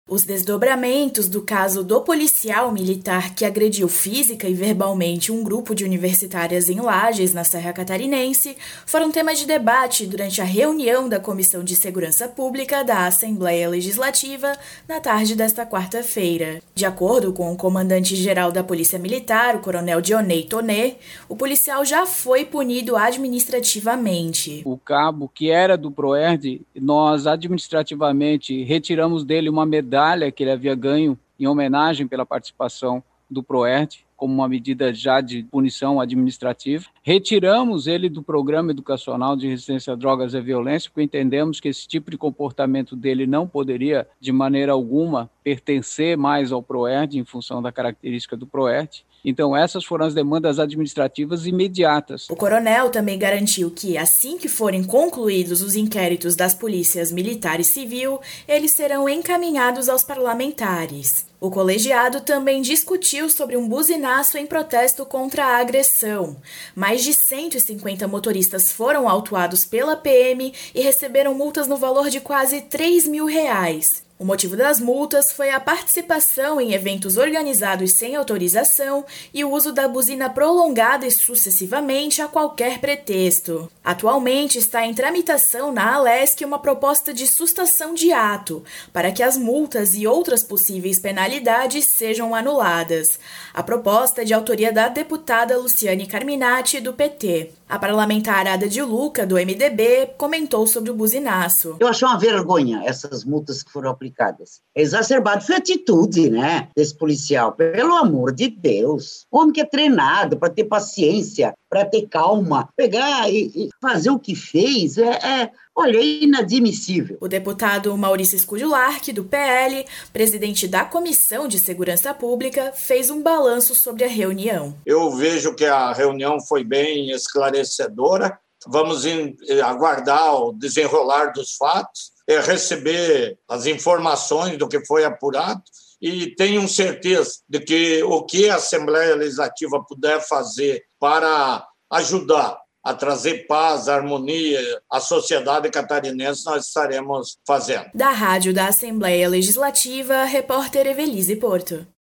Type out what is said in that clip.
Os desdobramentos do caso do policial militar que agrediu física e verbalmente um grupo de universitárias em Lages, na Serra Catarinense, foram tema de debate durante a reunião da Comissão de Segurança Pública da Assembleia Legislativa na tarde desta quarta-feira. De acordo com o comandante-geral da Polícia Militar, o coronel Dionei Tonet, o policial já foi punido administrativamente. O cabo, que era do PROERD, nós administrativamente retiramos dele uma medalha que ele havia ganho em homenagem pela participação do PROERD, como uma medida já de punição administrativa. Retiramos ele do Programa Educacional de Resistência a Drogas e Violência, porque entendemos que esse tipo de comportamento dele não poderia, de maneira alguma, pertencer mais ao PROERD, em função da característica do PROERD. Então, essas foram as demandas administrativas imediatas. O coronel também garantiu que, assim que forem concluídos os inquéritos das polícias militar e civil, eles serão encaminhados aos parlamentares. O colegiado também discutiu sobre um buzinaço em protesto contra a agressão. Mais de 150 motoristas foram autuados pela PM e receberam multas no valor de quase R$3 mil. O motivo das multas foi a participação em eventos organizados sem autorização e o uso da buzina prolongada e sucessivamente a qualquer pretexto. Atualmente está em tramitação na Alesc uma proposta de sustação de ato, para que as multas e outras possíveis penalidades sejam anuladas. A proposta é de autoria da deputada Luciane Carminati, do PT. A parlamentar Ada de Luca, do MDB, comentou sobre o buzinaço. Eu achei uma vergonha essas multas que foram aplicadas. É exacerbado. Foi a atitude, né, desse policial. Pelo amor de Deus. Homem que é treinado para ter paciência, para ter calma. Pegar e fazer o que fez olha, é inadmissível. O deputado Maurício Scudlark, do PL, presidente da Comissão de Segurança Pública, fez um balanço sobre a reunião. Eu vejo que a reunião foi bem esclarecedora. Vamos aguardar o desenrolar dos fatos, receber as informações do que foi apurado e tenho certeza de que o que a Assembleia Legislativa puder fazer para ajudar a trazer paz, harmonia à sociedade catarinense, nós estaremos fazendo. Da Rádio da Assembleia Legislativa, repórter Evelise Porto.